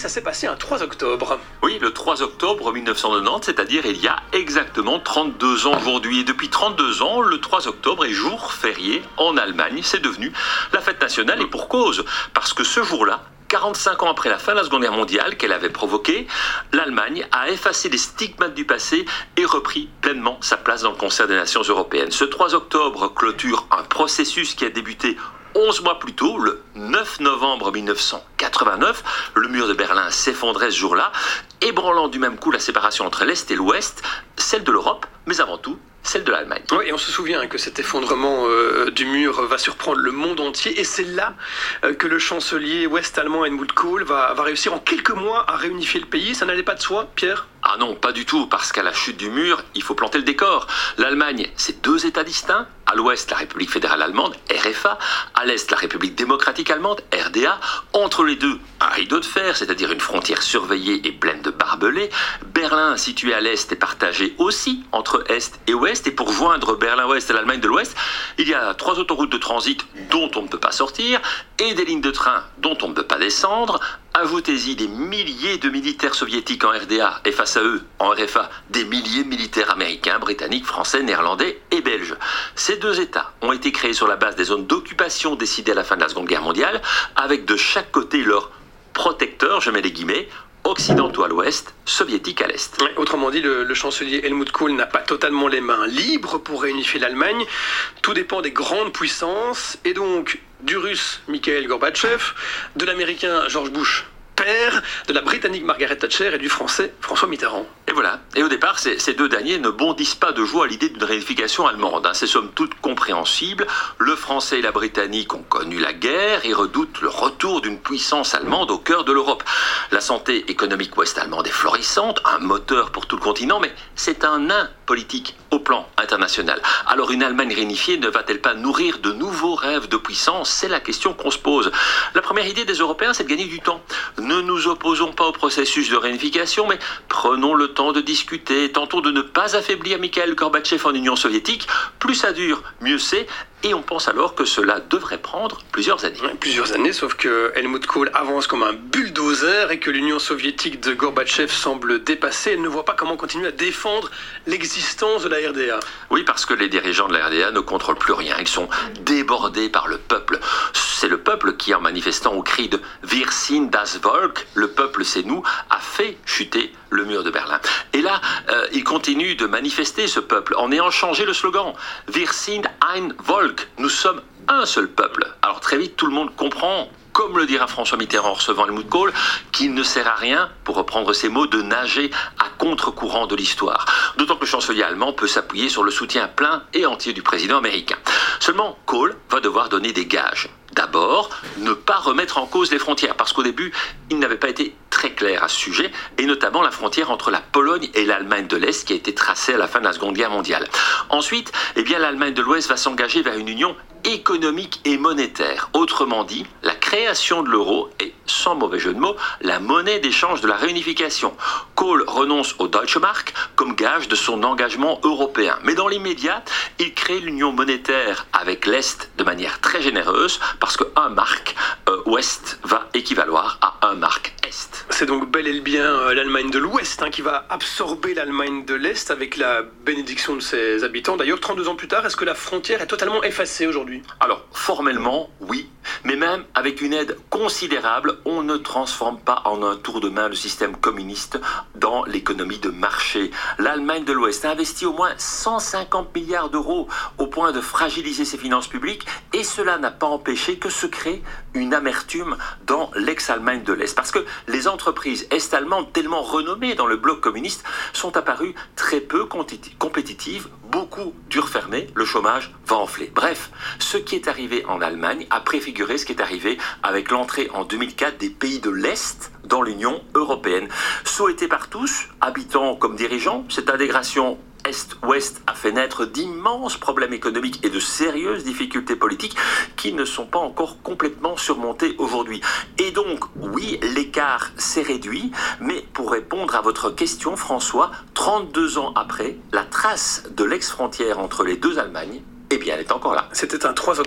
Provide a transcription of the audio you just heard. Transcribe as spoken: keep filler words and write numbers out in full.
ça s'est passé un trois octobre. Oui, le trois octobre mille neuf cent quatre-vingt-dix, c'est-à-dire il y a exactement trente-deux ans aujourd'hui. Et depuis trente-deux ans, le trois octobre est jour férié en Allemagne. C'est devenu la fête nationale et pour cause. Parce que ce jour-là, quarante-cinq ans après la fin de la Seconde Guerre mondiale qu'elle avait provoquée, l'Allemagne a effacé les stigmates du passé et repris pleinement sa place dans le concert des nations européennes. Ce trois octobre clôture un processus qui a débuté onze mois plus tôt, le neuf novembre mille neuf cent quatre-vingt-neuf. Le mur de Berlin s'effondrait ce jour-là, ébranlant du même coup la séparation entre l'Est et l'Ouest, celle de l'Europe, mais avant tout celle de l'Allemagne. Oui, et on se souvient que cet effondrement euh, du mur va surprendre le monde entier, et c'est là euh, que le chancelier ouest-allemand Helmut Kohl va, va réussir en quelques mois à réunifier le pays. Ça n'allait pas de soi, Pierre ? Ah non, pas du tout, parce qu'à la chute du mur, il faut planter le décor. L'Allemagne, c'est deux États distincts. À l'ouest, la République fédérale allemande, R F A. À l'est, la République démocratique allemande, R D A. Entre les deux, un rideau de fer, c'est-à-dire une frontière surveillée et pleine de barbelés. Berlin, situé à l'est, est partagé aussi entre est et ouest. Et pour joindre Berlin-Ouest et l'Allemagne de l'Ouest, il y a trois autoroutes de transit dont on ne peut pas sortir et des lignes de train dont on ne peut pas descendre. Ajoutez-y des milliers de militaires soviétiques en R D A et face à eux, en R F A, des milliers de militaires américains, britanniques, français, néerlandais et belges. Ces deux États ont été créés sur la base des zones d'occupation décidées à la fin de la Seconde Guerre mondiale, avec de chaque côté leurs protecteurs, je mets les guillemets, occidentaux à l'ouest, soviétiques à l'est. Ouais, autrement dit, le, le chancelier Helmut Kohl n'a pas totalement les mains libres pour réunifier l'Allemagne. Tout dépend des grandes puissances, et donc du russe Mikhail Gorbatchev, de l'américain George Bush père, de la britannique Margaret Thatcher et du français François Mitterrand. Et voilà. Et au départ, ces, ces deux derniers ne bondissent pas de joie à l'idée d'une réunification allemande. Hein. C'est somme toute compréhensible. Le français et la britannique ont connu la guerre et redoutent le retour d'une puissance allemande au cœur de l'Europe. La santé économique ouest-allemande est florissante, un moteur pour tout le continent, mais c'est un nain politique au plan international. Alors une Allemagne réunifiée ne va-t-elle pas nourrir de nouveaux rêves de puissance ? C'est la question qu'on se pose. La première idée des Européens, c'est de gagner du temps. Ne nous opposons pas au processus de réunification, mais prenons le temps de discuter, tentons de ne pas affaiblir Mikhail Gorbatchev en Union soviétique. Plus ça dure, mieux c'est. Et on pense alors que cela devrait prendre plusieurs années. Ouais, plusieurs années, sauf que Helmut Kohl avance comme un bulldozer et que l'Union soviétique de Gorbatchev semble dépassée. Elle ne voit pas comment continuer à défendre l'existence de la R D A. Oui, parce que les dirigeants de la R D A ne contrôlent plus rien. Ils sont débordés par le peuple. C'est le peuple qui, en manifestant au cri de « Wir sind das Volk », le peuple c'est nous, a fait chuter le mur de Berlin. Et là, euh, il continue de manifester, ce peuple, en ayant changé le slogan « Wir sind ein Volk », nous sommes un seul peuple. Alors très vite, tout le monde comprend, comme le dira François Mitterrand en recevant Helmut Kohl, qu'il ne sert à rien, pour reprendre ses mots, de nager à contre-courant de l'histoire. D'autant que le chancelier allemand peut s'appuyer sur le soutien plein et entier du président américain. Seulement, Kohl va devoir donner des gages. D'abord, ne pas remettre en cause les frontières, parce qu'au début, il n'avait pas été très clair à ce sujet, et notamment la frontière entre la Pologne et l'Allemagne de l'Est qui a été tracée à la fin de la Seconde Guerre mondiale. Ensuite, eh bien, l'Allemagne de l'Ouest va s'engager vers une union économique et monétaire. Autrement dit, la création de l'euro est, sans mauvais jeu de mots, la monnaie d'échange de la réunification. Kohl renonce au Deutsche Mark comme gage de son engagement européen. Mais dans l'immédiat, il crée l'union monétaire avec l'Est de manière très généreuse, parce que un mark euh, ouest va équivaloir à un mark est. C'est donc bel et bien euh, l'Allemagne de l'Ouest hein, qui va absorber l'Allemagne de l'Est avec la bénédiction de ses habitants. D'ailleurs, trente-deux ans plus tard, est-ce que la frontière est totalement effacée aujourd'hui ? Alors, formellement, oui. Mais même avec une aide considérable, on ne transforme pas en un tour de main le système communiste dans l'économie de marché. L'Allemagne de l'Ouest a investi au moins cent cinquante milliards d'euros au point de fragiliser ses finances publiques et cela n'a pas empêché que se crée une amertume dans l'ex-Allemagne de l'Est. Parce que les entreprises est-allemandes tellement renommées dans le bloc communiste sont apparues très peu compétitives, beaucoup durent fermer, le chômage va enfler. Bref, ce qui est arrivé en Allemagne a préfiguré ce qui est arrivé avec l'entrée en deux mille quatre des pays de l'Est dans l'Union européenne. Souhaité par tous, habitants comme dirigeants, cette intégration Est-Ouest a fait naître d'immenses problèmes économiques et de sérieuses difficultés politiques qui ne sont pas encore complètement surmontées aujourd'hui. Et donc, oui, l'écart s'est réduit, mais pour répondre à votre question, François, trente-deux ans après, la trace de l'ex-frontière entre les deux Allemagnes, eh bien, elle est encore là. C'était un trois